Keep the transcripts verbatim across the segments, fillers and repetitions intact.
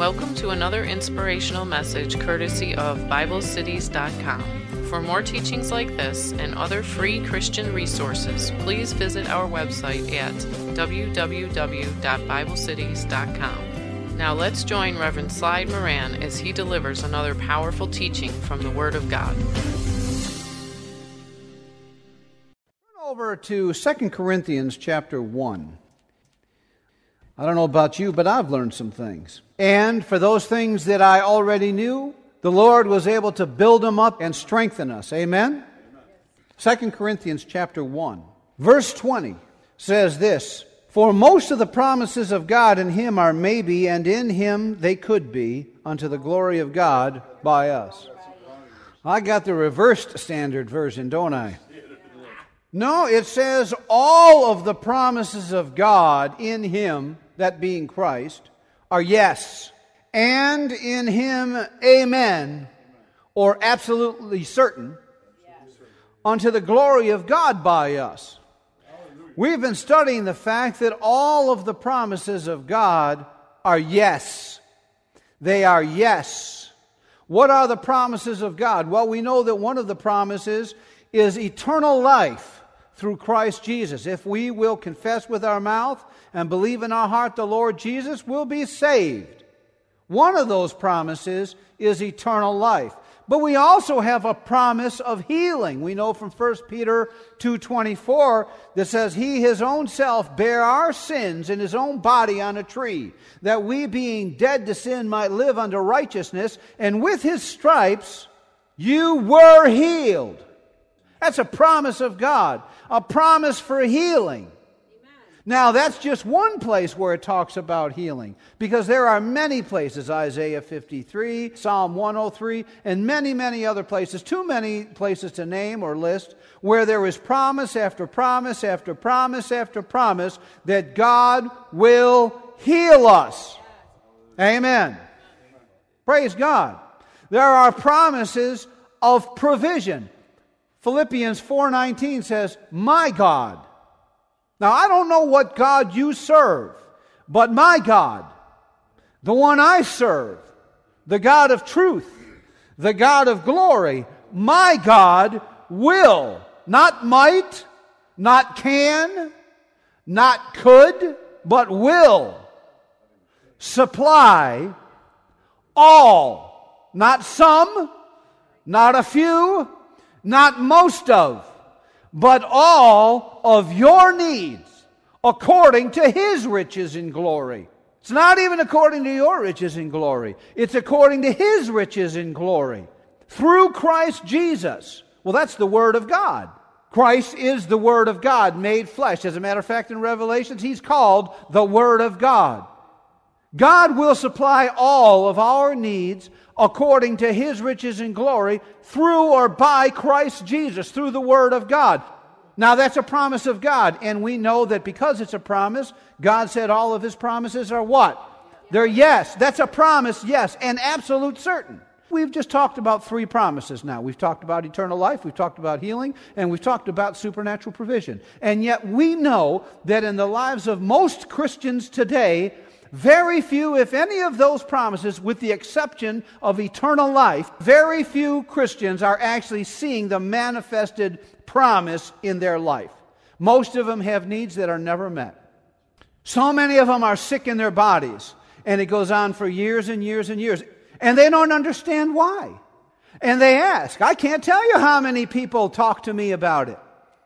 Welcome to another inspirational message courtesy of Bible Cities dot com. For more teachings like this and other free Christian resources, please visit our website at w w w dot bible cities dot com. Now let's join Reverend Slide Moran as he delivers another powerful teaching from the Word of God. Turn over to Second Corinthians chapter one. I don't know about you, but I've learned some things. And for those things that I already knew, the Lord was able to build them up and strengthen us. Amen? Amen. Second Corinthians chapter one. Verse twenty says this, "For most of the promises of God in Him are maybe, and in Him they could be, unto the glory of God by us." I got the reversed standard version, don't I? No, it says all of the promises of God in Him, that being Christ, are yes. And in Him, amen, or absolutely certain, unto the glory of God by us. We've been studying the fact that all of the promises of God are yes. They are yes. What are the promises of God? Well, we know that one of the promises is eternal life through Christ Jesus. If we will confess with our mouth and believe in our heart the Lord Jesus, we'll be saved. One of those promises is eternal life. But we also have a promise of healing. We know from First Peter two twenty-four that says, "He His own self bare our sins in His own body on a tree, that we being dead to sin might live unto righteousness, and with His stripes you were healed." That's a promise of God, a promise for healing. Amen. Now, that's just one place where it talks about healing, because there are many places, Isaiah fifty-three, Psalm one oh three, and many, many other places, too many places to name or list, where there is promise after promise after promise after promise that God will heal us. Amen. Praise God. There are promises of provision. Philippians four nineteen says, "My God." Now, I don't know what God you serve, but my God, the one I serve, the God of truth, the God of glory, my God will, not might, not can, not could, but will supply all, not some, not a few, not most of, but all of your needs according to His riches in glory. It's not even according to your riches in glory. It's according to His riches in glory through Christ Jesus. Well, that's the Word of God. Christ is the Word of God made flesh. As a matter of fact, in Revelations, He's called the Word of God. God will supply all of our needs according to His riches in glory through or by Christ Jesus, through the Word of God. Now, that's a promise of God, and we know that because it's a promise, God said all of His promises are what? They're yes. That's a promise, yes, and absolute certain. We've just talked about three promises now. We've talked about eternal life, we've talked about healing, and we've talked about supernatural provision. And yet we know that in the lives of most Christians today, very few, if any of those promises, with the exception of eternal life, very few Christians are actually seeing the manifested promise in their life. Most of them have needs that are never met. So many of them are sick in their bodies, and it goes on for years and years and years, and they don't understand why. And they ask. I can't tell you how many people talk to me about it.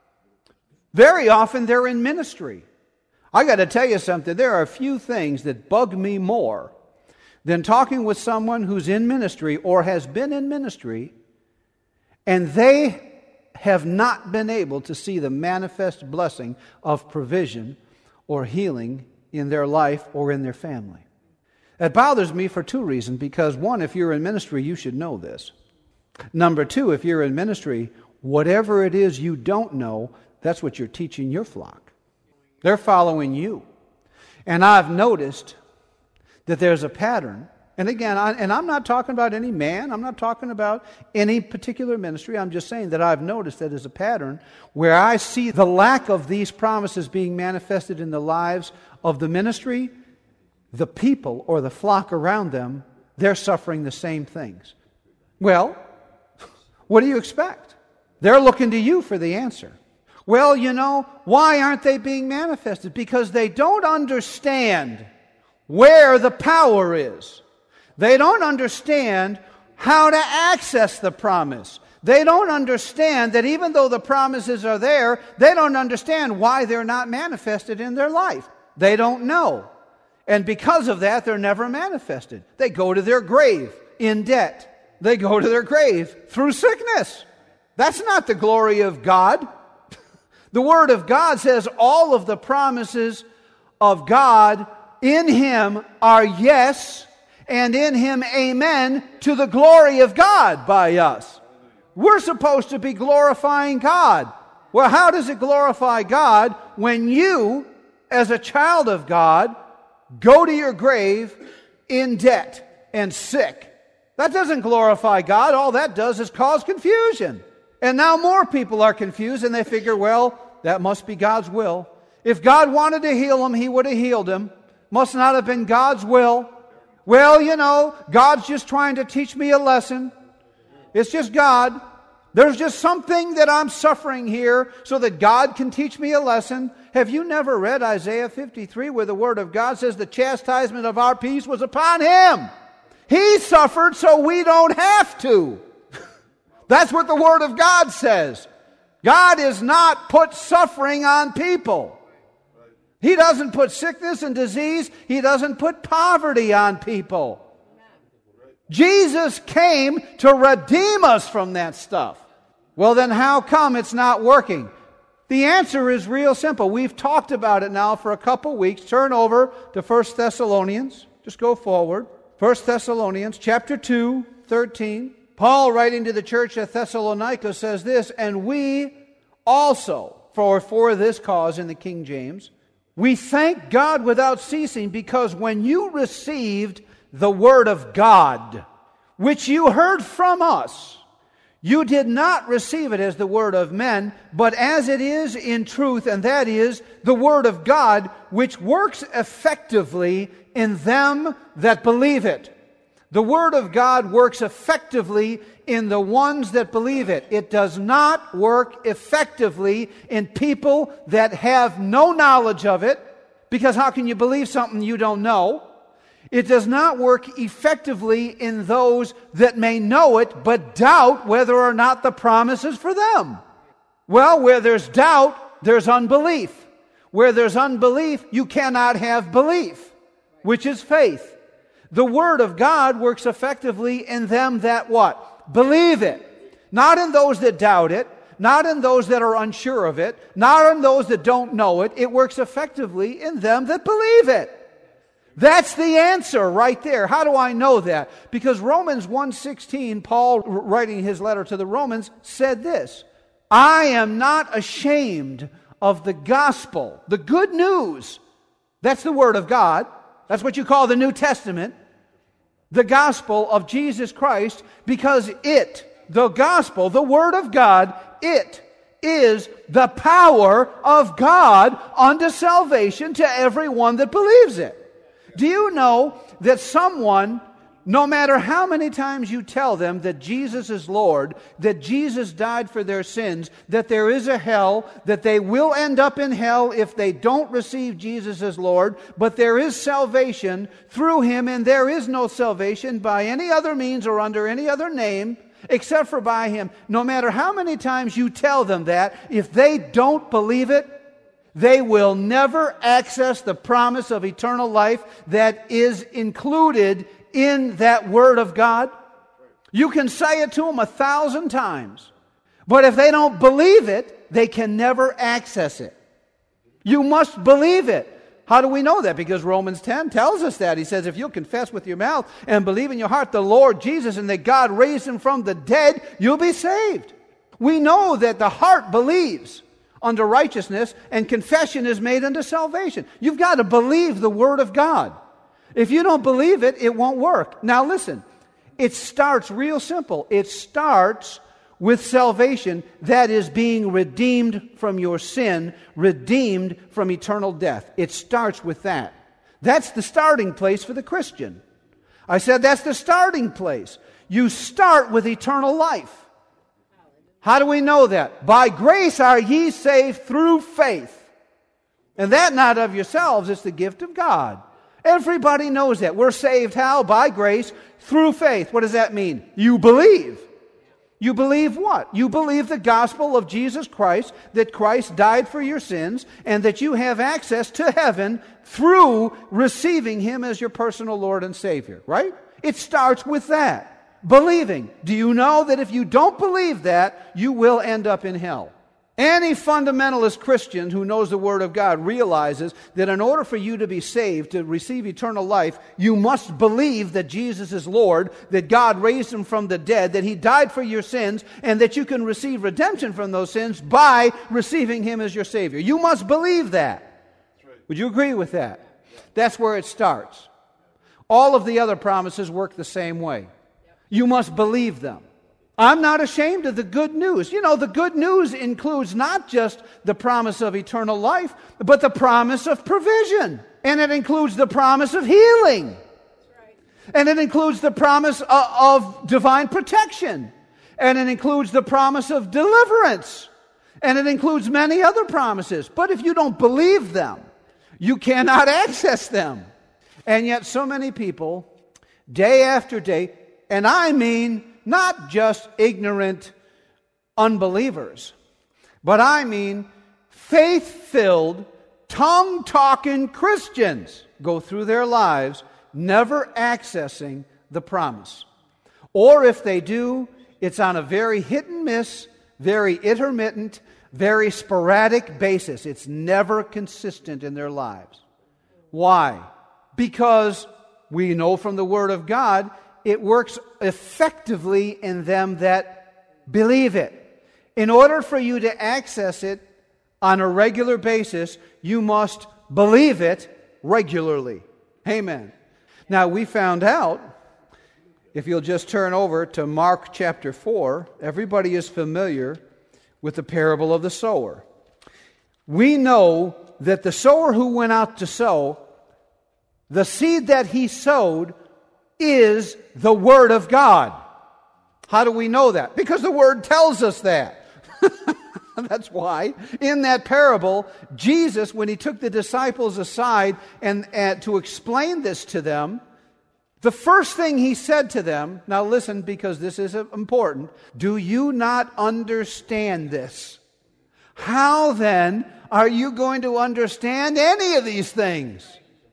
Very often they're in ministry. I got to tell you something, there are a few things that bug me more than talking with someone who's in ministry or has been in ministry, and they have not been able to see the manifest blessing of provision or healing in their life or in their family. That bothers me for two reasons, because one, if you're in ministry, you should know this. Number two, if you're in ministry, whatever it is you don't know, that's what you're teaching your flock. They're following you. And I've noticed that there's a pattern. And again, I, and I'm not talking about any man. I'm not talking about any particular ministry. I'm just saying that I've noticed that there's a pattern where I see the lack of these promises being manifested in the lives of the ministry. the people or the flock around them, they're suffering the same things. Well, what do you expect? They're looking to you for the answer. Well, you know, why aren't they being manifested? Because they don't understand where the power is. They don't understand how to access the promise. They don't understand that even though the promises are there, they don't understand why they're not manifested in their life. They don't know. And because of that, they're never manifested. They go to their grave in debt. They go to their grave through sickness. That's not the glory of God. The Word of God says all of the promises of God in Him are yes, and in Him amen, to the glory of God by us. We're supposed to be glorifying God. Well, how does it glorify God when you, as a child of God, go to your grave in debt and sick? That doesn't glorify God. All that does is cause confusion. And now more people are confused and they figure, well, that must be God's will. If God wanted to heal him, He would have healed him. Must not have been God's will. Well, you know, God's just trying to teach me a lesson. It's just God. There's just something that I'm suffering here so that God can teach me a lesson. Have you never read Isaiah fifty-three where the Word of God says the chastisement of our peace was upon Him? He suffered so we don't have to. That's what the Word of God says. God is not put suffering on people. He doesn't put sickness and disease. He doesn't put poverty on people. Jesus came to redeem us from that stuff. Well, then how come it's not working? The answer is real simple. We've talked about it now for a couple weeks. Turn over to First Thessalonians. Just go forward. First Thessalonians chapter two, thirteen. Paul, writing to the church at Thessalonica, says this, and we also, for, for this cause in the King James, we thank God without ceasing, because when you received the word of God, which you heard from us, you did not receive it as the word of men, but as it is in truth, and that is the word of God, which works effectively in them that believe it. The Word of God works effectively in the ones that believe it. It does not work effectively in people that have no knowledge of it, because how can you believe something you don't know? It does not work effectively in those that may know it, but doubt whether or not the promise is for them. Well, where there's doubt, there's unbelief. Where there's unbelief, you cannot have belief, which is faith. The Word of God works effectively in them that what? Believe it. Not in those that doubt it, not in those that are unsure of it, not in those that don't know it. It works effectively in them that believe it. That's the answer right there. How do I know that? Because Romans one sixteen, Paul, writing his letter to the Romans, said this, I am not ashamed of the gospel, the good news. That's the Word of God. That's what you call the New Testament. The gospel of Jesus Christ, because it, the gospel, the Word of God, it is the power of God unto salvation to everyone that believes it. Do you know that someone, no matter how many times you tell them that Jesus is Lord, that Jesus died for their sins, that there is a hell, that they will end up in hell if they don't receive Jesus as Lord, but there is salvation through Him, and there is no salvation by any other means or under any other name except for by Him. No matter how many times you tell them that, if they don't believe it, they will never access the promise of eternal life that is included in that Word of God. You can say it to them a thousand times, but if they don't believe it, they can never access it. You must believe it. How do we know that? Because Romans ten tells us that. He says, if you'll confess with your mouth and believe in your heart the Lord Jesus and that God raised Him from the dead, you'll be saved. We know that the heart believes unto righteousness, and confession is made unto salvation. You've got to believe the Word of God. If you don't believe it, it won't work. Now listen, it starts real simple. It starts with salvation, that is being redeemed from your sin, redeemed from eternal death. It starts with that. That's the starting place for the Christian. I said that's the starting place. You start with eternal life. How do we know that? By grace are ye saved through faith. And that not of yourselves, it's the gift of God. Everybody knows that. We're saved how? By grace, through faith. What does that mean? You believe. You believe what? You believe the gospel of Jesus Christ, that Christ died for your sins, and that you have access to heaven through receiving Him as your personal Lord and Savior, right? It starts with that. Believing. Do you know that if you don't believe that, you will end up in hell? Any fundamentalist Christian who knows the Word of God realizes that in order for you to be saved, to receive eternal life, you must believe that Jesus is Lord, that God raised Him from the dead, that He died for your sins, and that you can receive redemption from those sins by receiving Him as your Savior. You must believe that. Would you agree with that? That's where it starts. All of the other promises work the same way. You must believe them. I'm not ashamed of the good news. You know, the good news includes not just the promise of eternal life, but the promise of provision. And it includes the promise of healing. And it includes the promise of, of divine protection. And it includes the promise of deliverance. And it includes many other promises. But if you don't believe them, you cannot access them. And yet so many people, day after day, and I mean not just ignorant unbelievers, but I mean faith-filled, tongue-talking Christians go through their lives never accessing the promise. Or if they do, it's on a very hit and miss, very intermittent, very sporadic basis. It's never consistent in their lives. Why? Because we know from the Word of God it works effectively in them that believe it. In order for you to access it on a regular basis, you must believe it regularly. Amen. Now, we found out, if you'll just turn over to Mark chapter four, everybody is familiar with the parable of the sower. We know that the sower who went out to sow, the seed that he sowed is the Word of God. How do we know that? Because the Word tells us that. That's why in that parable, Jesus, when He took the disciples aside and, and to explain this to them, the first thing He said to them, now listen because this is important, do you not understand this? How then are you going to understand any of these things?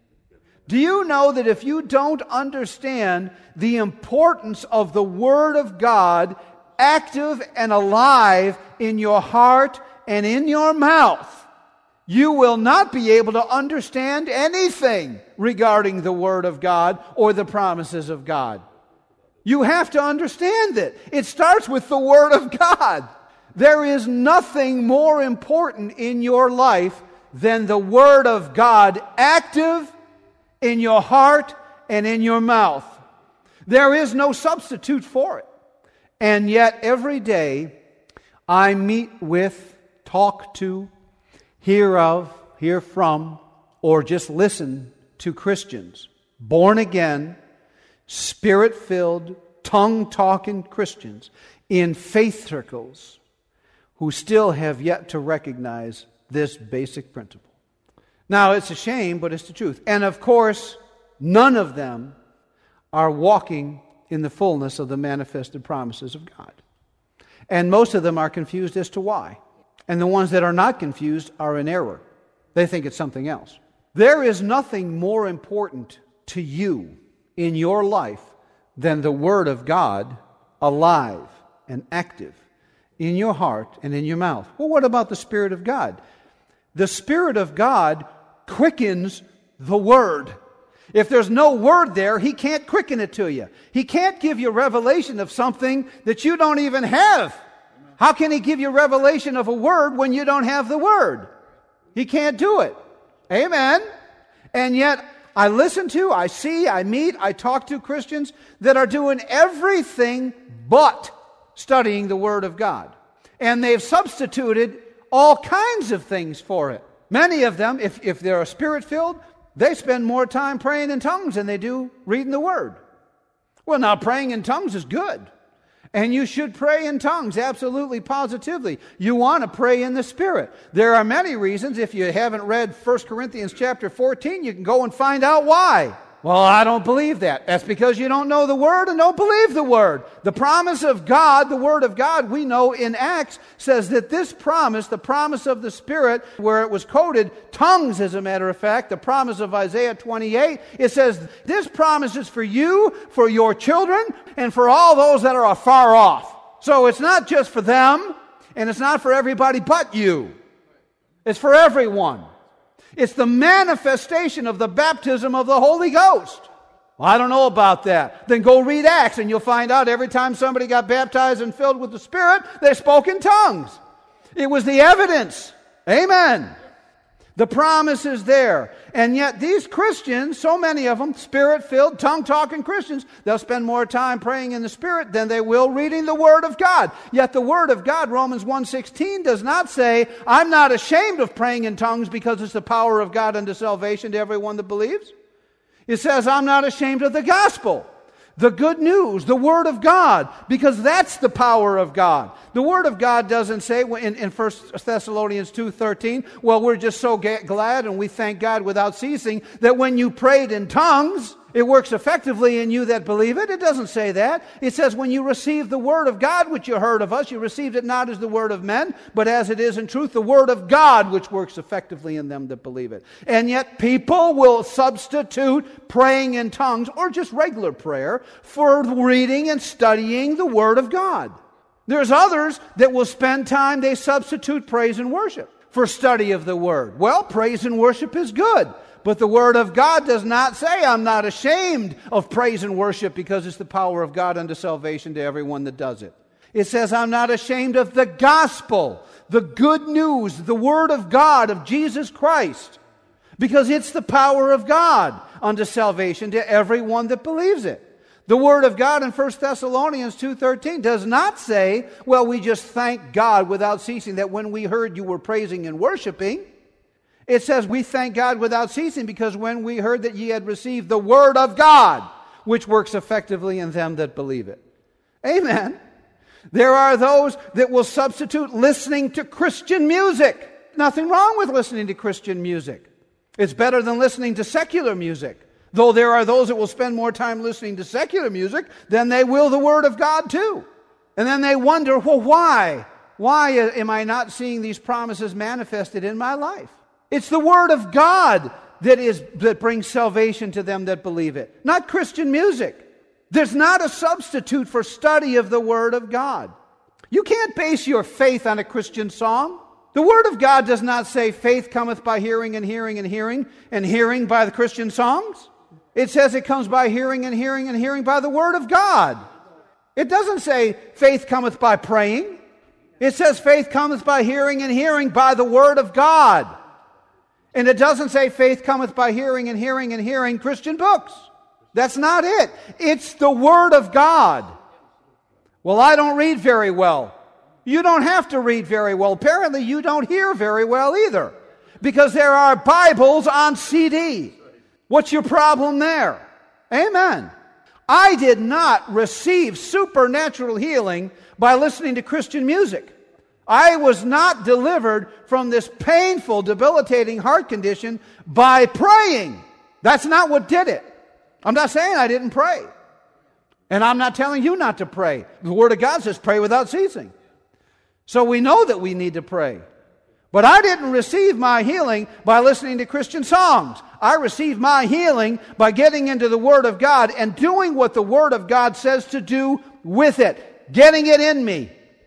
Do you know that if you don't understand the importance of the Word of God active and alive in your heart and in your mouth, you will not be able to understand anything regarding the Word of God or the promises of God. You have to understand it. It starts with the Word of God. There is nothing more important in your life than the Word of God active in your heart and in your mouth. There is no substitute for it. And yet every day I meet with, talk to, hear of, hear from, or just listen to Christians, born again, Spirit-filled, tongue-talking Christians in faith circles who still have yet to recognize this basic principle. Now, it's a shame, but it's the truth. And of course, none of them are walking in the fullness of the manifested promises of God. And most of them are confused as to why. And the ones that are not confused are in error. They think it's something else. There is nothing more important to you in your life than the Word of God alive and active in your heart and in your mouth. Well, what about the Spirit of God? The Spirit of God quickens the Word. If there's no Word there, He can't quicken it to you. He can't give you revelation of something that you don't even have. How can He give you revelation of a Word when you don't have the Word? He can't do it. Amen. And yet, I listen to, I see, I meet, I talk to Christians that are doing everything but studying the Word of God. And they've substituted all kinds of things for it. Many of them, if, if they're Spirit-filled, they spend more time praying in tongues than they do reading the Word. Well, now praying in tongues is good. And you should pray in tongues, absolutely, positively. You want to pray in the Spirit. There are many reasons. If you haven't read First Corinthians chapter fourteen, you can go and find out why. Well, I don't believe that. That's because you don't know the Word and don't believe the Word. The promise of God, the Word of God, we know in Acts, says that this promise, the promise of the Spirit, where it was quoted, tongues as a matter of fact, the promise of Isaiah twenty-eight, it says, this promise is for you, for your children, and for all those that are afar off. So it's not just for them, and it's not for everybody but you. It's for everyone. It's the manifestation of the baptism of the Holy Ghost. Well, I don't know about that. Then go read Acts and you'll find out every time somebody got baptized and filled with the Spirit, they spoke in tongues. It was the evidence. Amen. The promise is there. And yet these Christians, so many of them, Spirit-filled, tongue-talking Christians, they'll spend more time praying in the Spirit than they will reading the Word of God. Yet the Word of God, Romans one sixteen, does not say, I'm not ashamed of praying in tongues because it's the power of God unto salvation to everyone that believes. It says, I'm not ashamed of the gospel. The good news, the Word of God, because that's the power of God. The Word of God doesn't say in, in First Thessalonians two thirteen, well, we're just so ga- glad and we thank God without ceasing that when you prayed in tongues, it works effectively in you that believe it. It doesn't say that. It says when you received the Word of God, which you heard of us, you received it not as the word of men, but as it is in truth, the Word of God, which works effectively in them that believe it. And yet people will substitute praying in tongues, or just regular prayer, for reading and studying the Word of God. There's others that will spend time, they substitute praise and worship for study of the Word. Well, praise and worship is good. But the Word of God does not say, I'm not ashamed of praise and worship because it's the power of God unto salvation to everyone that does it. It says, I'm not ashamed of the gospel, the good news, the Word of God, of Jesus Christ, because it's the power of God unto salvation to everyone that believes it. The Word of God in First Thessalonians two thirteen does not say, well, we just thank God without ceasing that when we heard you were praising and worshiping. It says we thank God without ceasing because when we heard that ye had received the Word of God, which works effectively in them that believe it. Amen. There are those that will substitute listening to Christian music. Nothing wrong with listening to Christian music. It's better than listening to secular music. Though there are those that will spend more time listening to secular music than they will the Word of God too. And then they wonder, well, why? Why am I not seeing these promises manifested in my life? It's the Word of God that is that brings salvation to them that believe it, not Christian music. There's not a substitute for study of the Word of God. You can't base your faith on a Christian song. The Word of God does not say faith cometh by hearing and hearing and hearing and hearing by the Christian songs. It says it comes by hearing and hearing and hearing by the Word of God. It doesn't say faith cometh by praying. It says faith cometh by hearing and hearing by the Word of God. And it doesn't say faith cometh by hearing and hearing and hearing Christian books. That's not it. It's the Word of God. Well, I don't read very well. You don't have to read very well. Apparently, you don't hear very well either. Because there are Bibles on C D. What's your problem there? Amen. I did not receive supernatural healing by listening to Christian music. I was not delivered from this painful, debilitating heart condition by praying. That's not what did it. I'm not saying I didn't pray. And I'm not telling you not to pray. The Word of God says pray without ceasing. So we know that we need to pray. But I didn't receive my healing by listening to Christian songs. I received my healing by getting into the Word of God and doing what the Word of God says to do with it. Getting it in me.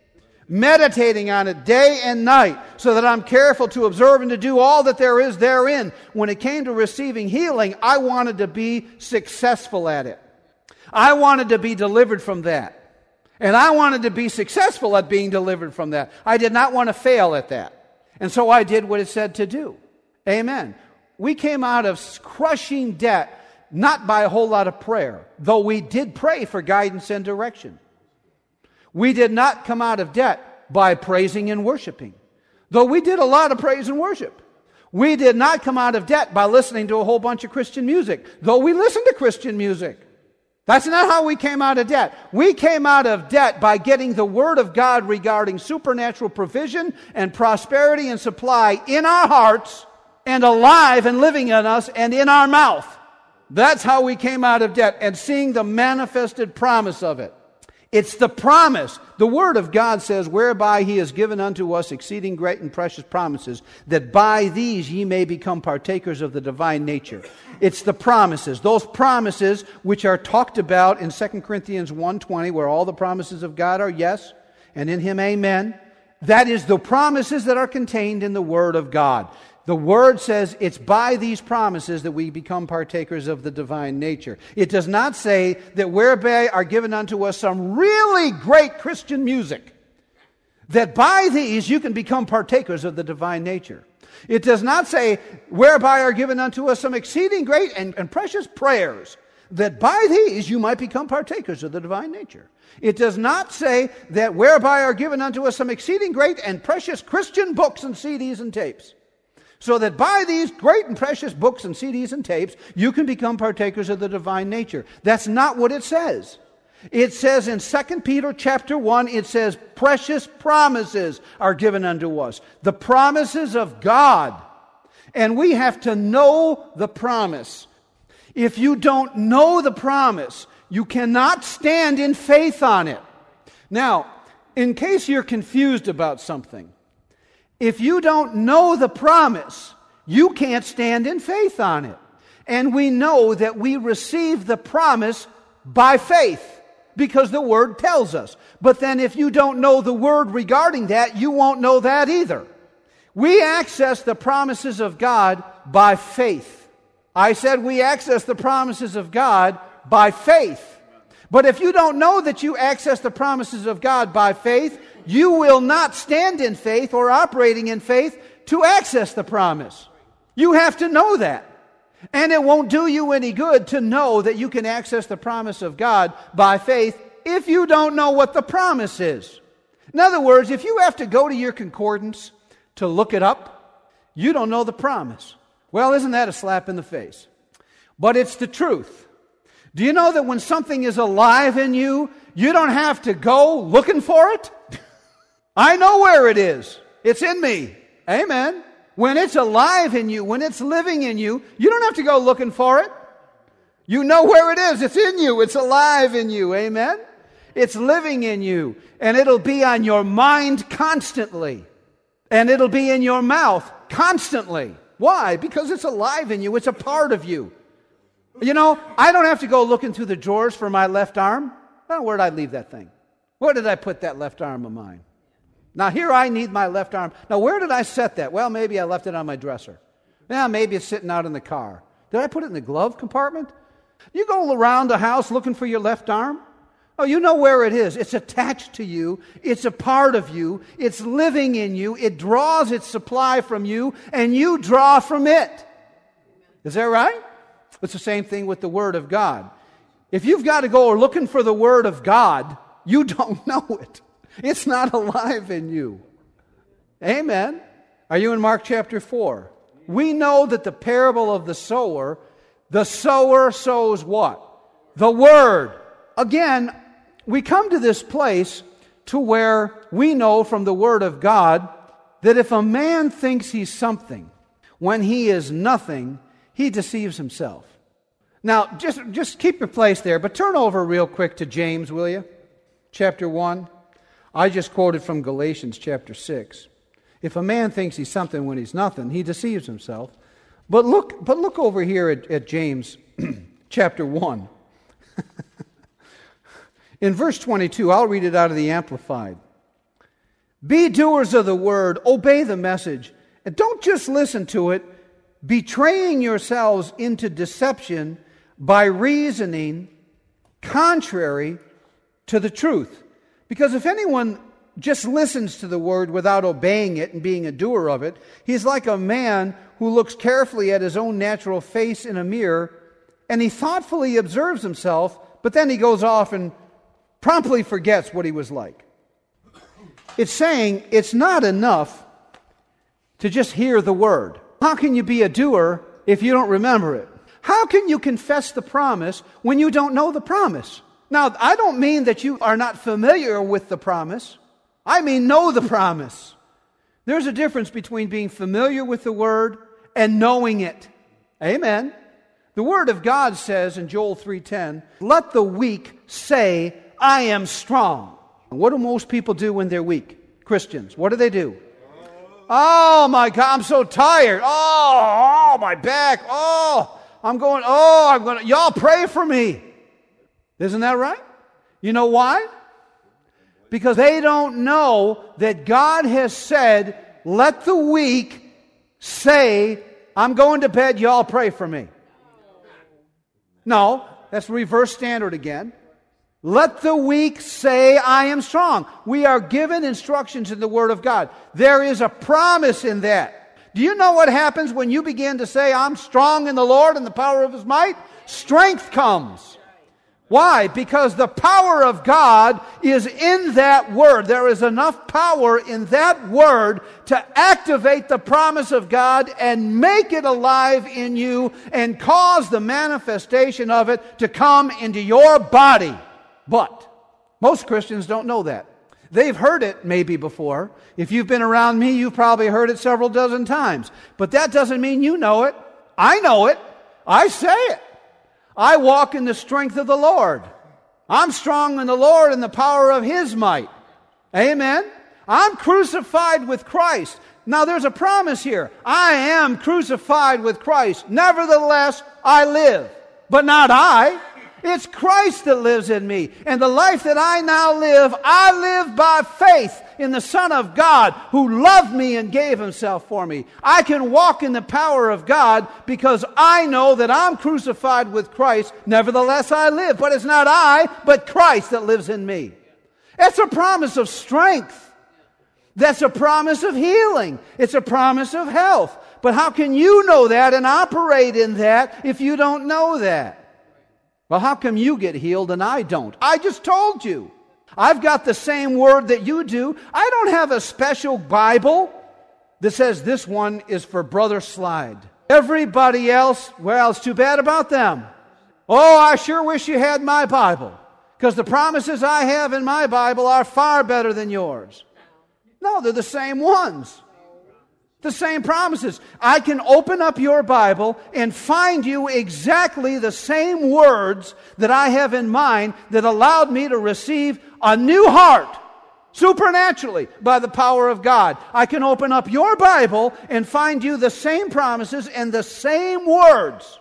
Meditating on it day and night so that I'm careful to observe and to do all that there is therein. When it came to receiving healing, I wanted to be successful at it. I wanted to be delivered from that. And I wanted to be successful at being delivered from that. I did not want to fail at that. And so I did what it said to do. Amen. We came out of crushing debt not by a whole lot of prayer, though we did pray for guidance and direction. We did not come out of debt by praising and worshiping, though we did a lot of praise and worship. We did not come out of debt by listening to a whole bunch of Christian music, though we listen to Christian music. That's not how we came out of debt. We came out of debt by getting the Word of God regarding supernatural provision and prosperity and supply in our hearts and alive and living in us and in our mouth. That's how we came out of debt, and seeing the manifested promise of it. It's the promise. The Word of God says, whereby He has given unto us exceeding great and precious promises, that by these ye may become partakers of the divine nature. It's the promises. Those promises which are talked about in Second Corinthians one twenty, where all the promises of God are yes, and in Him amen. That is the promises that are contained in the Word of God. The Word says it's by these promises that we become partakers of the divine nature. It does not say that whereby are given unto us some really great Christian music, that by these you can become partakers of the divine nature. It does not say whereby are given unto us some exceeding great and, and precious prayers, that by these you might become partakers of the divine nature. It does not say that whereby are given unto us some exceeding great and precious Christian books and C Ds and tapes, so that by these great and precious books and C Ds and tapes, you can become partakers of the divine nature. That's not what it says. It says in Second Peter chapter one, it says, precious promises are given unto us. The promises of God. And we have to know the promise. If you don't know the promise, you cannot stand in faith on it. Now, in case you're confused about something, if you don't know the promise, you can't stand in faith on it. And we know that we receive the promise by faith, because the Word tells us. But then if you don't know the Word regarding that, you won't know that either. We access the promises of God by faith. I said we access the promises of God by faith. But if you don't know that you access the promises of God by faith, you will not stand in faith or operating in faith to access the promise. You have to know that. And it won't do you any good to know that you can access the promise of God by faith if you don't know what the promise is. In other words, if you have to go to your concordance to look it up, you don't know the promise. Well, isn't that a slap in the face? But it's the truth. Do you know that when something is alive in you, you don't have to go looking for it? I know where it is. It's in me. Amen. When it's alive in you, when it's living in you, you don't have to go looking for it. You know where it is. It's in you. It's alive in you. Amen. It's living in you. And it'll be on your mind constantly. And it'll be in your mouth constantly. Why? Because it's alive in you. It's a part of you. You know, I don't have to go looking through the drawers for my left arm. Well, where did I leave that thing? Where did I put that left arm of mine? Now, here I need my left arm. Now, where did I set that? Well, maybe I left it on my dresser. Yeah, maybe it's sitting out in the car. Did I put it in the glove compartment? You go around the house looking for your left arm? Oh, you know where it is. It's attached to you. It's a part of you. It's living in you. It draws its supply from you, and you draw from it. Is that right? It's the same thing with the Word of God. If you've got to go looking for the Word of God, you don't know it. It's not alive in you. Amen. Are you in Mark chapter four? We know that the parable of the sower, the sower sows what? The Word. Again, we come to this place to where we know from the Word of God that if a man thinks he's something when he is nothing, he deceives himself. Now, just, just keep your place there, but turn over real quick to James, will you? Chapter one. I just quoted from Galatians chapter six. If a man thinks he's something when he's nothing, he deceives himself. But look, but look over here at, at James chapter one. In verse twenty-two, I'll read it out of the Amplified. Be doers of the word, obey the message, and don't just listen to it, betraying yourselves into deception by reasoning contrary to the truth. Because if anyone just listens to the word without obeying it and being a doer of it, he's like a man who looks carefully at his own natural face in a mirror, and he thoughtfully observes himself, but then he goes off and promptly forgets what he was like. It's saying it's not enough to just hear the word. How can you be a doer if you don't remember it? How can you confess the promise when you don't know the promise? Now, I don't mean that you are not familiar with the promise. I mean know the promise. There's a difference between being familiar with the Word and knowing it. Amen. The Word of God says in Joel three ten, let the weak say, I am strong. And what do most people do when they're weak? Christians, what do they do? Oh my God, I'm so tired. Oh, oh my back. Oh, I'm going, oh, I'm going to, y'all pray for me. Isn't that right? You know why? Because they don't know that God has said, let the weak say, I'm going to bed, y'all pray for me. No, that's reverse standard again. Let the weak say, I am strong. We are given instructions in the Word of God. There is a promise in that. Do you know what happens when you begin to say, I'm strong in the Lord and the power of His might? Strength comes. Why? Because the power of God is in that Word. There is enough power in that Word to activate the promise of God and make it alive in you and cause the manifestation of it to come into your body. But most Christians don't know that. They've heard it maybe before. If you've been around me, you've probably heard it several dozen times. But that doesn't mean you know it. I know it. I say it. I walk in the strength of the Lord. I'm strong in the Lord and the power of His might. Amen? I'm crucified with Christ. Now there's a promise here. I am crucified with Christ. Nevertheless, I live. But not I. It's Christ that lives in me. And the life that I now live, I live by faith in the Son of God who loved me and gave Himself for me. I can walk in the power of God because I know that I'm crucified with Christ. Nevertheless, I live. But it's not I, but Christ that lives in me. It's a promise of strength. That's a promise of healing. It's a promise of health. But how can you know that and operate in that if you don't know that? Well, how come you get healed and I don't? I just told you. I've got the same Word that you do. I don't have a special Bible that says this one is for Brother Slide. Everybody else, well, it's too bad about them. Oh, I sure wish you had my Bible, because the promises I have in my Bible are far better than yours. No, they're the same ones. The same promises. I can open up your Bible and find you exactly the same words that I have in mind that allowed me to receive a new heart supernaturally by the power of God. I can open up your Bible and find you the same promises and the same words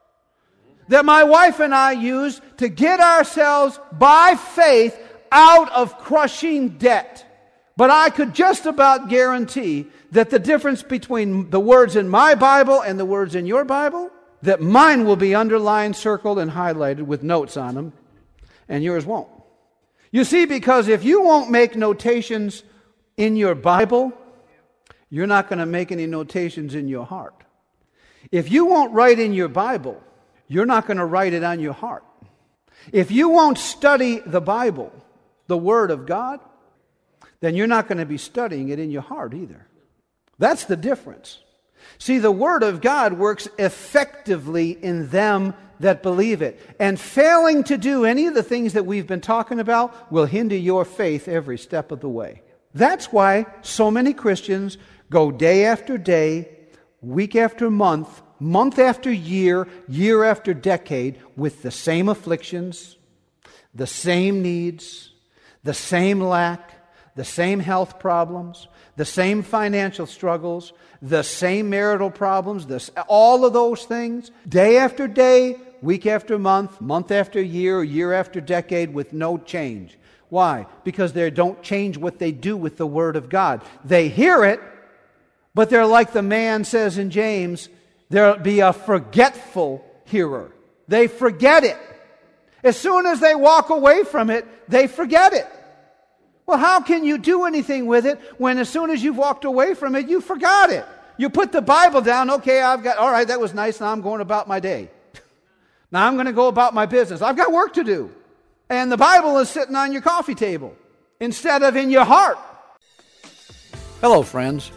that my wife and I use to get ourselves by faith out of crushing debt. But I could just about guarantee that the difference between the words in my Bible and the words in your Bible, that mine will be underlined, circled, and highlighted with notes on them, and yours won't. You see, because if you won't make notations in your Bible, you're not going to make any notations in your heart. If you won't write in your Bible, you're not going to write it on your heart. If you won't study the Bible, the Word of God, then you're not going to be studying it in your heart either. That's the difference. See, the Word of God works effectively in them that believe it. And failing to do any of the things that we've been talking about will hinder your faith every step of the way. That's why so many Christians go day after day, week after month, month after year, year after decade with the same afflictions, the same needs, the same lack, the same health problems, the same financial struggles, the same marital problems, this, all of those things, day after day, week after month, month after year, year after decade, with no change. Why? Because they don't change what they do with the Word of God. They hear it, but they're like the man says in James, there'll be a forgetful hearer. They forget it. As soon as they walk away from it, they forget it. Well, how can you do anything with it when as soon as you've walked away from it, you forgot it? You put the Bible down, okay, I've got, all right, that was nice, now I'm going about my day. Now I'm going to go about my business. I've got work to do. And the Bible is sitting on your coffee table instead of in your heart. Hello, friends.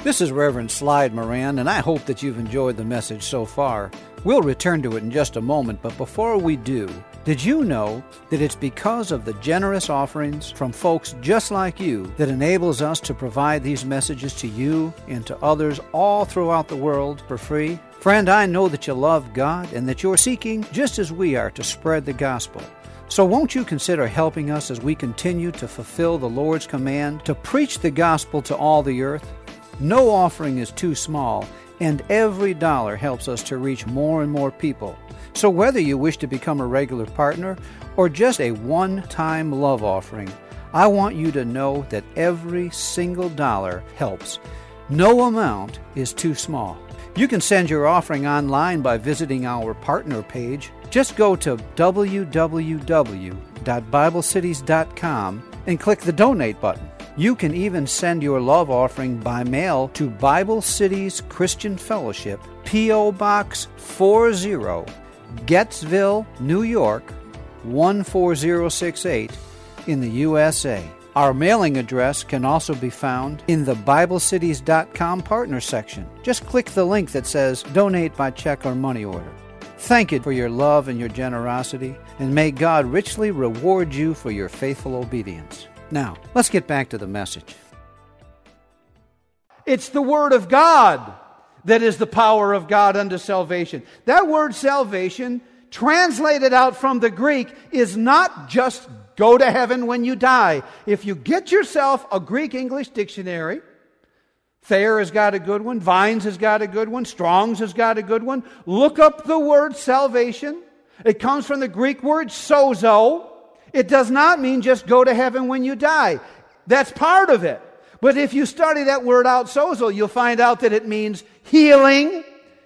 This is Reverend Slide Moran, and I hope that you've enjoyed the message so far. We'll return to it in just a moment, but before we do, did you know that it's because of the generous offerings from folks just like you that enables us to provide these messages to you and to others all throughout the world for free? Friend, I know that you love God and that you're seeking, just as we are, to spread the gospel. So won't you consider helping us as we continue to fulfill the Lord's command to preach the gospel to all the earth? No offering is too small, and every dollar helps us to reach more and more people. So whether you wish to become a regular partner or just a one-time love offering, I want you to know that every single dollar helps. No amount is too small. You can send your offering online by visiting our partner page. Just go to w w w dot bible cities dot com and click the donate button. You can even send your love offering by mail to Bible Cities Christian Fellowship, P O. Box forty, Gettsville, New York, one four zero six eight in the U S A. Our mailing address can also be found in the bible cities dot com partner section. Just click the link that says Donate by Check or Money Order. Thank you for your love and your generosity, and may God richly reward you for your faithful obedience. Now, let's get back to the message. It's the Word of God that is the power of God unto salvation. That word salvation, translated out from the Greek, is not just go to heaven when you die. If you get yourself a Greek-English dictionary, Thayer has got a good one, Vines has got a good one, Strong's has got a good one. Look up the word salvation. It comes from the Greek word sozo. It does not mean just go to heaven when you die. That's part of it. But if you study that word out, sozo, you'll find out that it means healing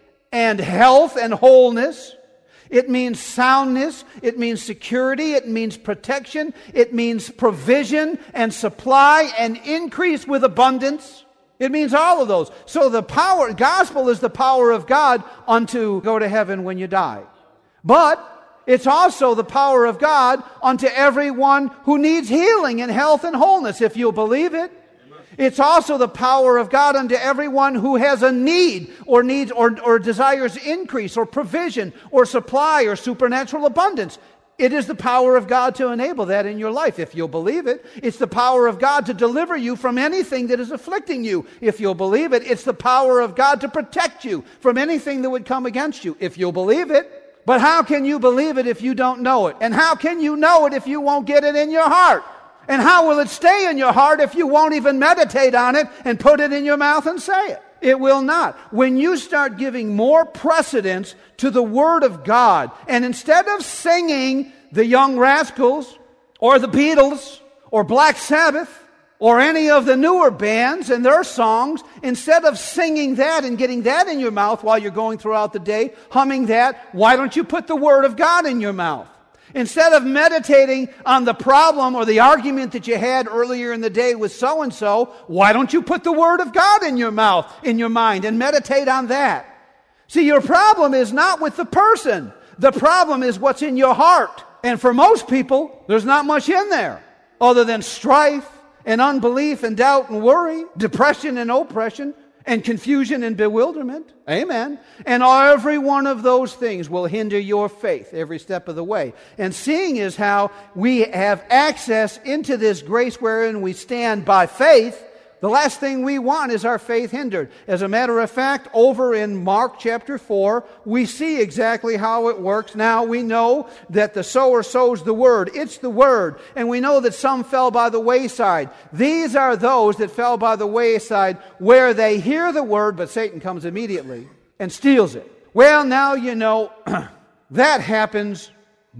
and health and wholeness. It means soundness. It means security. It means protection. It means provision and supply and increase with abundance. It means all of those. So the power, gospel is the power of God unto go to heaven when you die. But it's also the power of God unto everyone who needs healing and health and wholeness, if you'll believe it. It's also the power of God unto everyone who has a need or needs or, or desires increase or provision or supply or supernatural abundance. It is the power of God to enable that in your life, if you'll believe it. It's the power of God to deliver you from anything that is afflicting you, if you'll believe it. It's the power of God to protect you from anything that would come against you, if you'll believe it. But how can you believe it if you don't know it? And how can you know it if you won't get it in your heart? And how will it stay in your heart if you won't even meditate on it and put it in your mouth and say it? It will not. When you start giving more precedence to the Word of God, and instead of singing the Young Rascals or the Beatles or Black Sabbath or any of the newer bands and their songs, instead of singing that and getting that in your mouth while you're going throughout the day, humming that, why don't you put the Word of God in your mouth? Instead of meditating on the problem or the argument that you had earlier in the day with so-and-so, why don't you put the Word of God in your mouth, in your mind, and meditate on that? See, your problem is not with the person. The problem is what's in your heart. And for most people, there's not much in there other than strife and unbelief and doubt and worry, depression and oppression, and confusion and bewilderment. Amen. And every one of those things will hinder your faith every step of the way. And seeing is how we have access into this grace wherein we stand by faith. The last thing we want is our faith hindered. As a matter of fact, over in Mark chapter four, we see exactly how it works. Now we know that the sower sows the word. It's the word. And we know that some fell by the wayside. These are those that fell by the wayside where they hear the word, but Satan comes immediately and steals it. Well, now you know that happens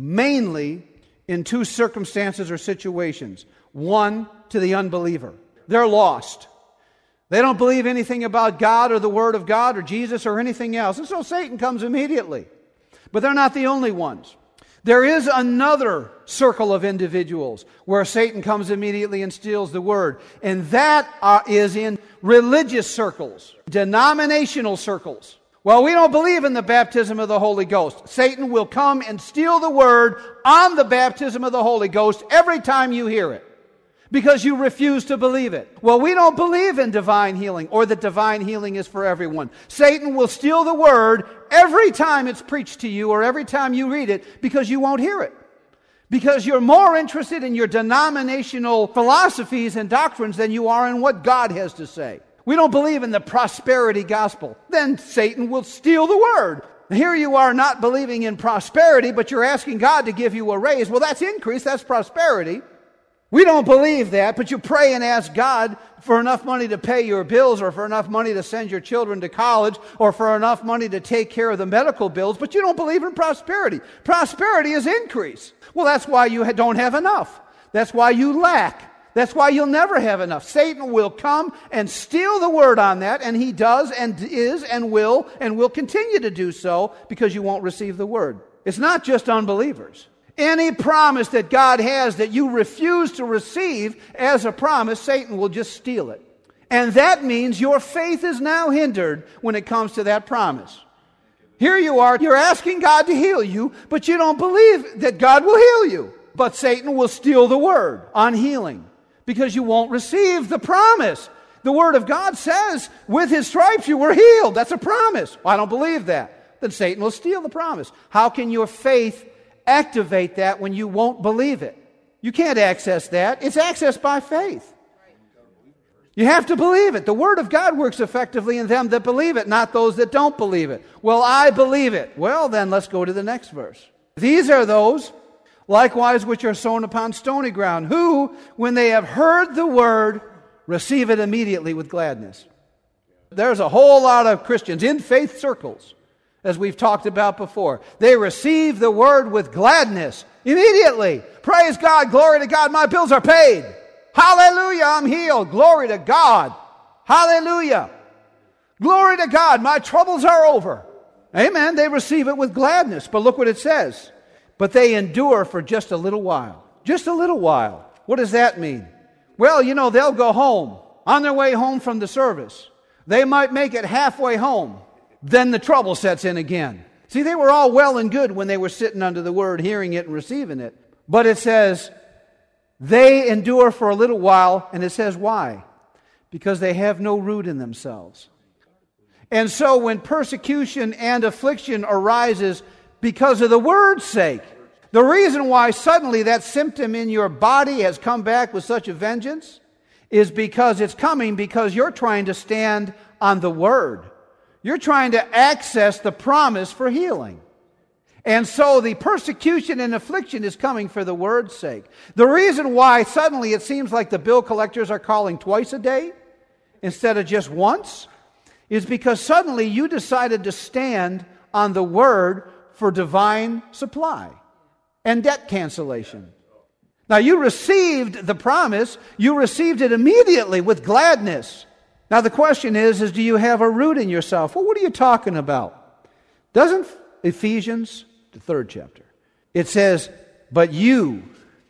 mainly in two circumstances or situations. One, to the unbeliever. They're lost. They don't believe anything about God or the Word of God or Jesus or anything else. And so Satan comes immediately. But they're not the only ones. There is another circle of individuals where Satan comes immediately and steals the Word. And that uh, is in religious circles, denominational circles. Well, we don't believe in the baptism of the Holy Ghost. Satan will come and steal the Word on the baptism of the Holy Ghost every time you hear it. because you refuse to believe it. Well, we don't believe in divine healing or that divine healing is for everyone. Satan will steal the word every time it's preached to you or every time you read it because you won't hear it. Because you're more interested in your denominational philosophies and doctrines than you are in what God has to say. We don't believe in the prosperity gospel. Then Satan will steal the word. Here you are not believing in prosperity, but you're asking God to give you a raise. Well, that's increase, that's prosperity. We don't believe that, but you pray and ask God for enough money to pay your bills or for enough money to send your children to college or for enough money to take care of the medical bills, but you don't believe in prosperity. Prosperity is increase. Well, that's why you don't have enough. That's why you lack. That's why you'll never have enough. Satan will come and steal the word on that, and he does and is and will and will continue to do so because you won't receive the word. It's not just unbelievers. Any promise that God has that you refuse to receive as a promise, Satan will just steal it. And that means your faith is now hindered when it comes to that promise. Here you are, you're asking God to heal you, but you don't believe that God will heal you. But Satan will steal the word on healing because you won't receive the promise. The word of God says, with his stripes you were healed. That's a promise. Well, I don't believe that. Then Satan will steal the promise. How can your faith activate that when you won't believe it? You can't access that. It's accessed by faith. You have to believe it. The Word of God works effectively in them that believe it, not those that don't believe it. Well, I believe it. Well, then let's go to the next verse. These are those, likewise, which are sown upon stony ground, who, when they have heard the Word, receive it immediately with gladness. There's a whole lot of Christians in faith circles, as we've talked about before. They receive the word with gladness immediately. Praise God, glory to God, my bills are paid. Hallelujah, I'm healed. Glory to God. Hallelujah. Glory to God, my troubles are over. Amen. They receive it with gladness. But look what it says. But they endure for just a little while. Just a little while. What does that mean? Well, you know, they'll go home. On their way home from the service. They might make it halfway home. Then the trouble sets in again. See, they were all well and good when they were sitting under the word, hearing it and receiving it. But it says, they endure for a little while, and it says why? Because they have no root in themselves. And so when persecution and affliction arises because of the word's sake, the reason why suddenly that symptom in your body has come back with such a vengeance is because it's coming because you're trying to stand on the word. You're trying to access the promise for healing. And so the persecution and affliction is coming for the word's sake. The reason why suddenly it seems like the bill collectors are calling twice a day instead of just once is because suddenly you decided to stand on the word for divine supply and debt cancellation. Now you received the promise, you received it immediately with gladness. Now the question is, is do you have a root in yourself? Well, what are you talking about? Doesn't Ephesians, the third chapter, it says, but you,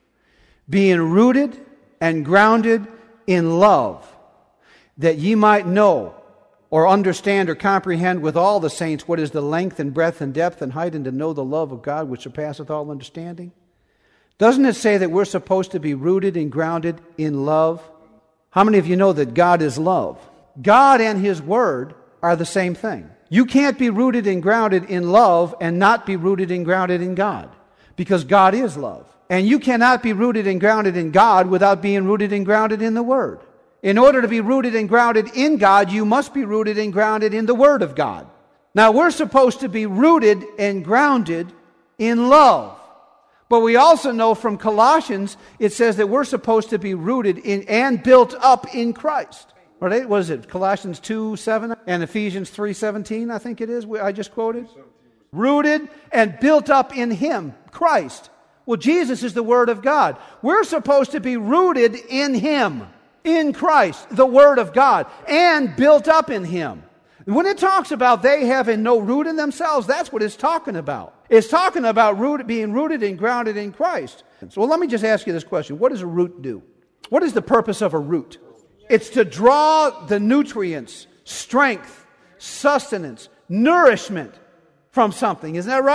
being rooted and grounded in love, that ye might know or understand or comprehend with all the saints what is the length and breadth and depth and height, and to know the love of God which surpasseth all understanding. Doesn't it say that we're supposed to be rooted and grounded in love? How many of you know that God is love? God and His Word are the same thing. You can't be rooted and grounded in love and not be rooted and grounded in God, because God is love. And you cannot be rooted and grounded in God without being rooted and grounded in the Word. In order to be rooted and grounded in God, you must be rooted and grounded in the Word of God. Now, we're supposed to be rooted and grounded in love. But we also know from Colossians, it says that we're supposed to be rooted in and built up in Christ. Right? What is it? Colossians two seven and Ephesians three seventeen, I think it is, I just quoted. Rooted and built up in Him, Christ. Well, Jesus is the Word of God. We're supposed to be rooted in Him, in Christ, the Word of God, and built up in Him. When it talks about they having no root in themselves, that's what it's talking about. It's talking about root, being rooted and grounded in Christ. So well, let me just ask you this question. What does a root do? What is the purpose of a root? It's to draw the nutrients, strength, sustenance, nourishment from something. Isn't that right?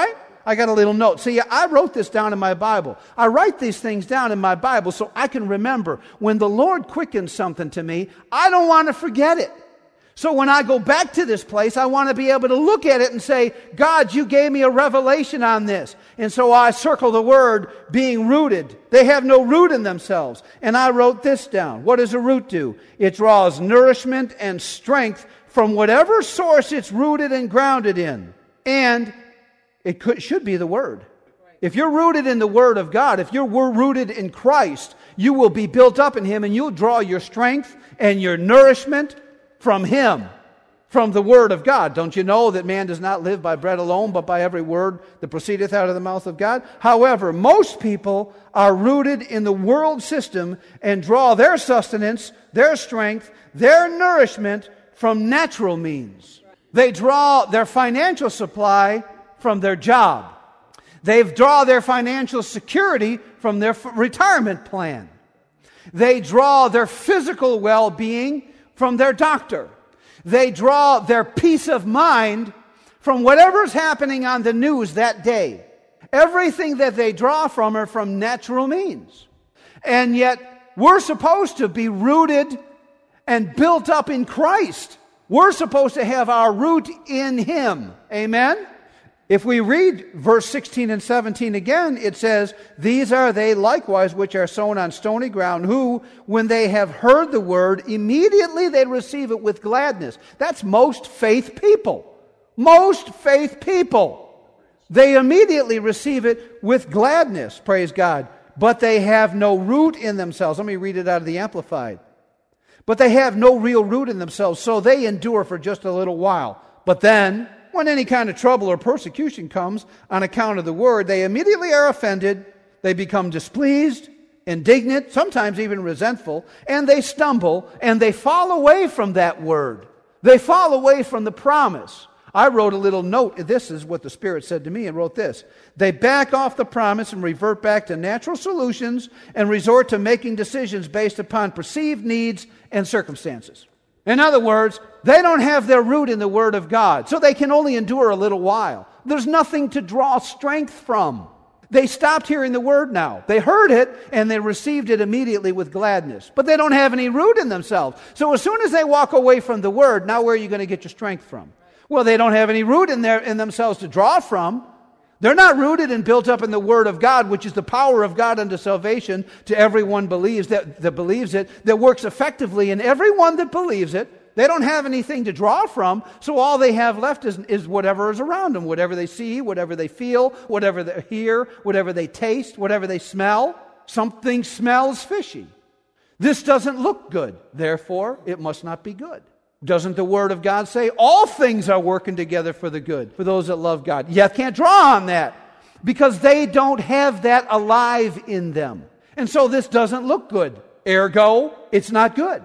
I got a little note. See, I wrote this down in my Bible. I write these things down in my Bible so I can remember. When the Lord quickens something to me, I don't want to forget it. So when I go back to this place, I want to be able to look at it and say, God, you gave me a revelation on this. And so I circle the word being rooted. They have no root in themselves. And I wrote this down. What does a root do? It draws nourishment and strength from whatever source it's rooted and grounded in. And it could, should be the Word. If you're rooted in the Word of God, if you're rooted in Christ, you will be built up in Him and you'll draw your strength and your nourishment from Him, from the Word of God. Don't you know that man does not live by bread alone, but by every word that proceedeth out of the mouth of God? However, most people are rooted in the world system and draw their sustenance, their strength, their nourishment from natural means. They draw their financial supply from their job. They draw their financial security from their retirement plan. They draw their physical well-being from their doctor. They draw their peace of mind from whatever's happening on the news that day. Everything that they draw from are from natural means. And yet, we're supposed to be rooted and built up in Christ. We're supposed to have our root in Him. Amen? If we read verse sixteen and seventeen again, it says, "These are they likewise which are sown on stony ground, who, when they have heard the word, immediately they receive it with gladness." That's most faith people. Most faith people. They immediately receive it with gladness, praise God. But they have no root in themselves. Let me read it out of the Amplified. But they have no real root in themselves, so they endure for just a little while. But then, when any kind of trouble or persecution comes on account of the word, they immediately are offended, they become displeased, indignant, sometimes even resentful, and they stumble, and they fall away from that word. They fall away from the promise. I wrote a little note. This is what the Spirit said to me, and wrote this. They back off the promise and revert back to natural solutions and resort to making decisions based upon perceived needs and circumstances. In other words, they don't have their root in the Word of God, so they can only endure a little while. There's nothing to draw strength from. They stopped hearing the Word now. They heard it, and they received it immediately with gladness. But they don't have any root in themselves. So as soon as they walk away from the Word, now where are you going to get your strength from? Well, they don't have any root in their in themselves to draw from. They're not rooted and built up in the Word of God, which is the power of God unto salvation to everyone believes that, that believes it, that works effectively in everyone that believes it. They don't have anything to draw from, so all they have left is, is whatever is around them, whatever they see, whatever they feel, whatever they hear, whatever they taste, whatever they smell. Something smells fishy. This doesn't look good, therefore it must not be good. Doesn't the Word of God say all things are working together for the good, for those that love God? You can't draw on that because they don't have that alive in them. And so this doesn't look good. Ergo, it's not good.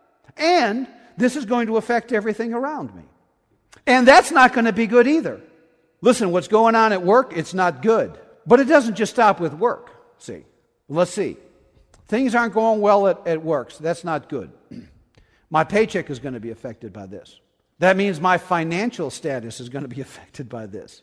And this is going to affect everything around me. And that's not going to be good either. Listen, what's going on at work, it's not good. But it doesn't just stop with work. See, let's see. Things aren't going well at, at work, so that's not good. My paycheck is going to be affected by this. That means my financial status is going to be affected by this.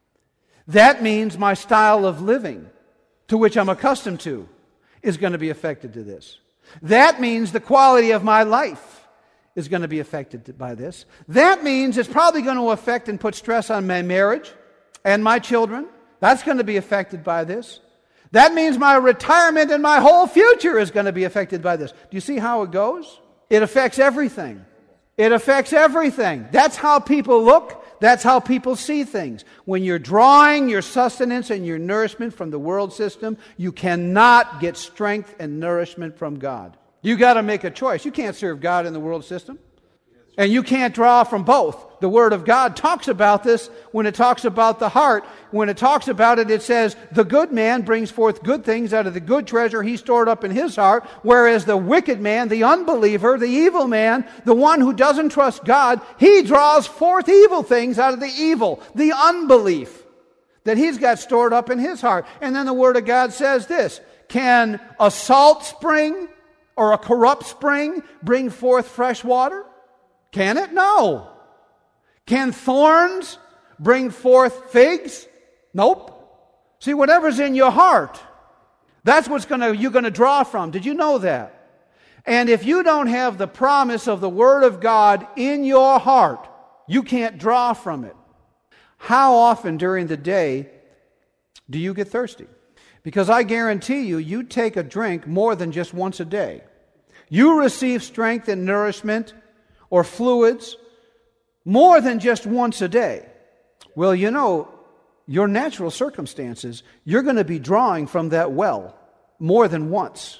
That means my style of living, to which I'm accustomed to, is going to be affected to this. That means the quality of my life is going to be affected by this. That means it's probably going to affect and put stress on my marriage and my children. That's going to be affected by this. That means my retirement and my whole future is going to be affected by this. Do you see how it goes? It affects everything. It affects everything. That's how people look. That's how people see things. When you're drawing your sustenance and your nourishment from the world system, you cannot get strength and nourishment from God. You got to make a choice. You can't serve God in the world system. And you can't draw from both. The Word of God talks about this when it talks about the heart. When it talks about it, it says, the good man brings forth good things out of the good treasure he stored up in his heart, whereas the wicked man, the unbeliever, the evil man, the one who doesn't trust God, he draws forth evil things out of the evil, the unbelief that he's got stored up in his heart. And then the Word of God says this, can a salt spring or a corrupt spring bring forth fresh water? Can it? No. Can thorns bring forth figs? Nope. See, whatever's in your heart, that's what's gonna you're going to draw from. Did you know that? And if you don't have the promise of the Word of God in your heart, you can't draw from it. How often during the day do you get thirsty? Because I guarantee you, you take a drink more than just once a day. You receive strength and nourishment or fluids more than just once a day. Well, you know, your natural circumstances, you're going to be drawing from that well more than once.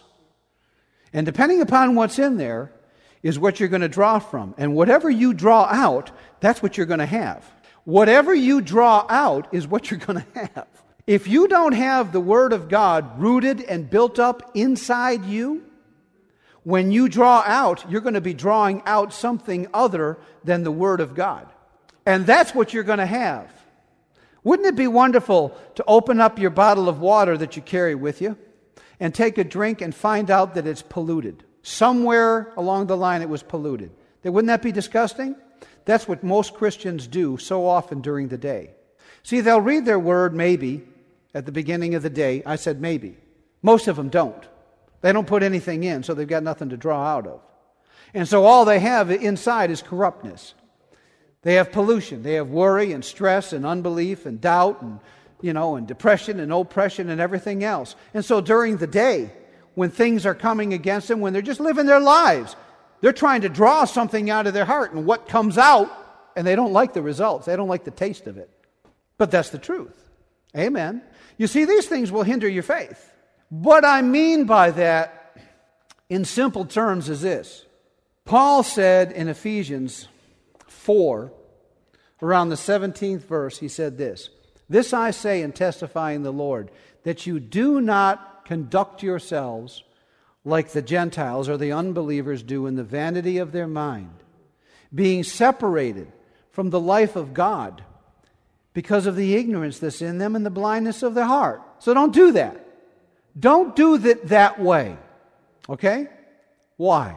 And depending upon what's in there is what you're going to draw from. And whatever you draw out, that's what you're going to have. Whatever you draw out is what you're going to have. If you don't have the Word of God rooted and built up inside you, when you draw out, you're going to be drawing out something other than the Word of God. And that's what you're going to have. Wouldn't it be wonderful to open up your bottle of water that you carry with you and take a drink and find out that it's polluted? Somewhere along the line it was polluted. Wouldn't that be disgusting? That's what most Christians do so often during the day. See, they'll read their word maybe at the beginning of the day. I said maybe. Most of them don't. They don't put anything in, so they've got nothing to draw out of. And so all they have inside is corruptness. They have pollution. They have worry and stress and unbelief and doubt and, you know, and depression and oppression and everything else. And so during the day, when things are coming against them, when they're just living their lives, they're trying to draw something out of their heart, and what comes out, and they don't like the results. They don't like the taste of it. But that's the truth. Amen. You see, these things will hinder your faith. What I mean by that, in simple terms, is this. Paul said in Ephesians four, around the seventeenth verse, he said this, "This I say and testify in the Lord, that you do not conduct yourselves like the Gentiles or the unbelievers do in the vanity of their mind, being separated from the life of God because of the ignorance that's in them and the blindness of their heart." So don't do that. Don't do that that way. Okay? Why?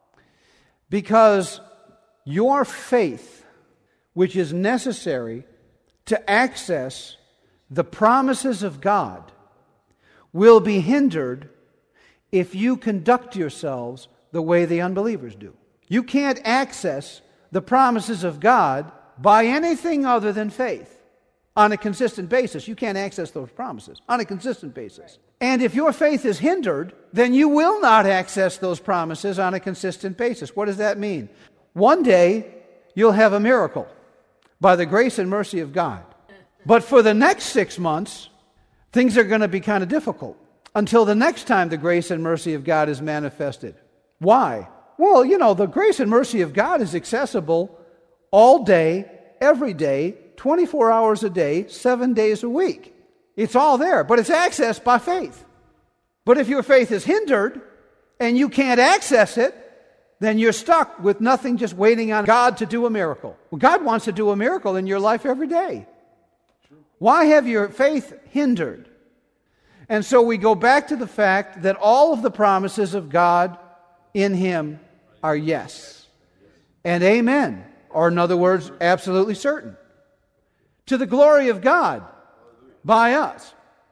Because your faith, which is necessary to access the promises of God, will be hindered if you conduct yourselves the way the unbelievers do. You can't access the promises of God by anything other than faith on a consistent basis. You can't access those promises on a consistent basis. And if your faith is hindered, then you will not access those promises on a consistent basis. What does that mean? One day, you'll have a miracle by the grace and mercy of God. But for the next six months, things are going to be kind of difficult until the next time the grace and mercy of God is manifested. Why? Well, you know, the grace and mercy of God is accessible all day, every day, twenty-four hours a day, seven days a week. It's all there, but it's accessed by faith. But if your faith is hindered and you can't access it, then you're stuck with nothing, just waiting on God to do a miracle. Well, God wants to do a miracle in your life every day. Why have your faith hindered? And so we go back to the fact that all of the promises of God in Him are yes and amen, or in other words, absolutely certain, to the glory of God by us.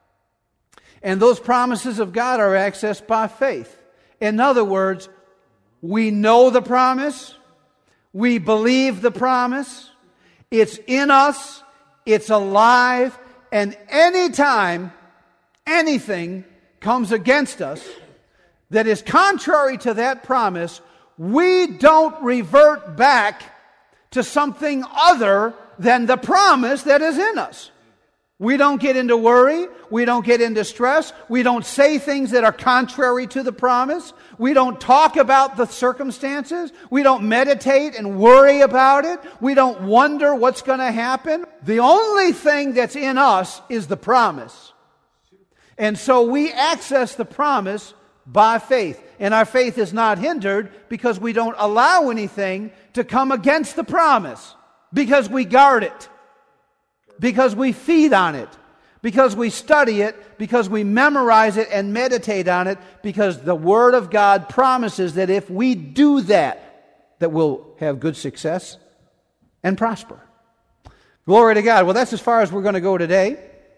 And those promises of God are accessed by faith. In other words, we know the promise, we believe the promise, it's in us, it's alive, and anytime anything comes against us that is contrary to that promise, we don't revert back to something other than the promise that is in us. We don't get into worry. We don't get into stress. We don't say things that are contrary to the promise. We don't talk about the circumstances. We don't meditate and worry about it. We don't wonder what's going to happen. The only thing that's in us is the promise. And so we access the promise by faith. And our faith is not hindered because we don't allow anything to come against the promise. Because we guard it. Because we feed on it, because we study it, because we memorize it and meditate on it, because the Word of God promises that if we do that, that we'll have good success and prosper. Glory to God. Well, that's as far as we're going to go today.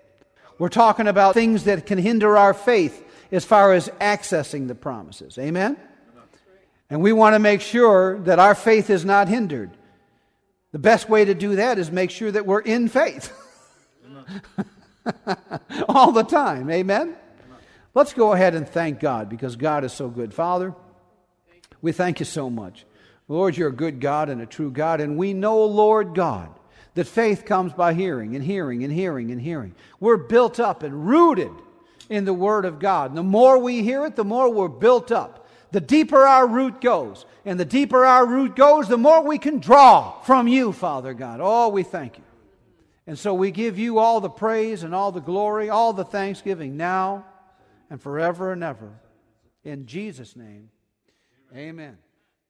We're talking about things that can hinder our faith as far as accessing the promises. Amen? And we want to make sure that our faith is not hindered. The best way to do that is make sure that we're in faith. All the time. Amen? Let's go ahead and thank God because God is so good. Father, we thank you so much. Lord, you're a good God and a true God, and we know, Lord God, that faith comes by hearing and hearing and hearing and hearing. We're built up and rooted in the Word of God. And the more we hear it, the more we're built up. The deeper our root goes, and the deeper our root goes, the more we can draw from you, Father God. Oh, we thank you. And so we give you all the praise and all the glory, all the thanksgiving now and forever and ever. In Jesus' name, amen.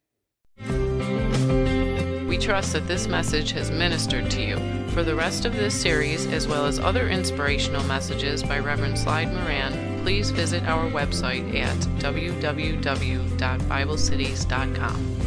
We trust that this message has ministered to you. For the rest of this series, as well as other inspirational messages by Reverend Slide Moran, please visit our website at w w w dot bible cities dot com.